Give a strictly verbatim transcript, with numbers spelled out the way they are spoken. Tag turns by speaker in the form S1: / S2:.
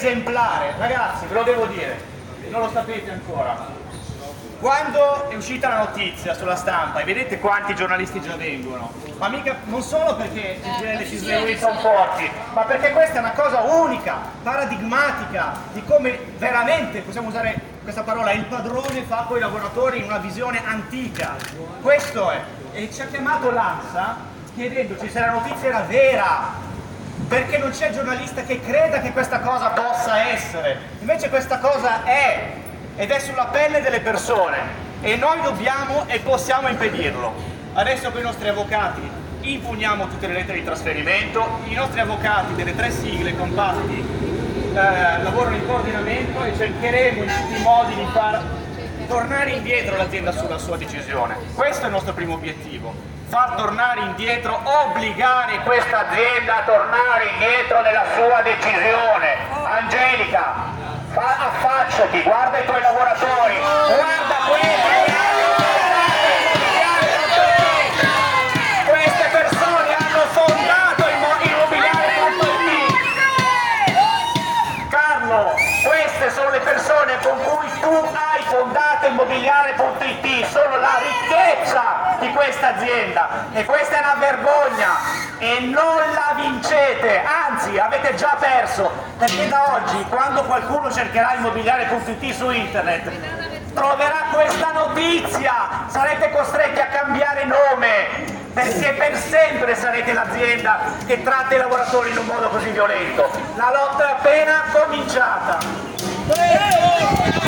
S1: esemplare. Ragazzi, ve lo devo dire, non lo sapete ancora. Quando è uscita la notizia sulla stampa, e vedete quanti giornalisti già vengono, ma mica non solo perché il G L Cisleoni sono forti, ma perché questa è una cosa unica, paradigmatica, di come veramente, possiamo usare questa parola, il padrone fa con i lavoratori in una visione antica. Questo è. E ci ha chiamato l'ANSA chiedendoci se la notizia era vera, perché non c'è giornalista che creda che questa cosa possa essere. Invece questa cosa è, ed è sulla pelle delle persone, e noi dobbiamo e possiamo impedirlo. Adesso con i nostri avvocati impugniamo tutte le lettere di trasferimento, i nostri avvocati delle tre sigle compatti eh, lavorano in coordinamento e cercheremo in tutti i modi di far tornare indietro l'azienda sulla sua decisione. Questo è il nostro primo obiettivo, far tornare indietro, obbligare questa azienda a tornare indietro nella sua decisione. Angelica, affacciati, guarda i tuoi lavoratori, guarda quelli, queste persone hanno fondato il immobiliare punto it. Carlo, queste sono le persone con cui tu hai fondato immobiliare punto it, sono la ricchezza di questa azienda e questa è una vergogna e non la vincete, anzi avete già perso, perché da oggi quando qualcuno cercherà immobiliare punto it su internet troverà questa notizia, sarete costretti a cambiare nome, perché per sempre sarete l'azienda che tratta i lavoratori in un modo così violento. La lotta è appena cominciata.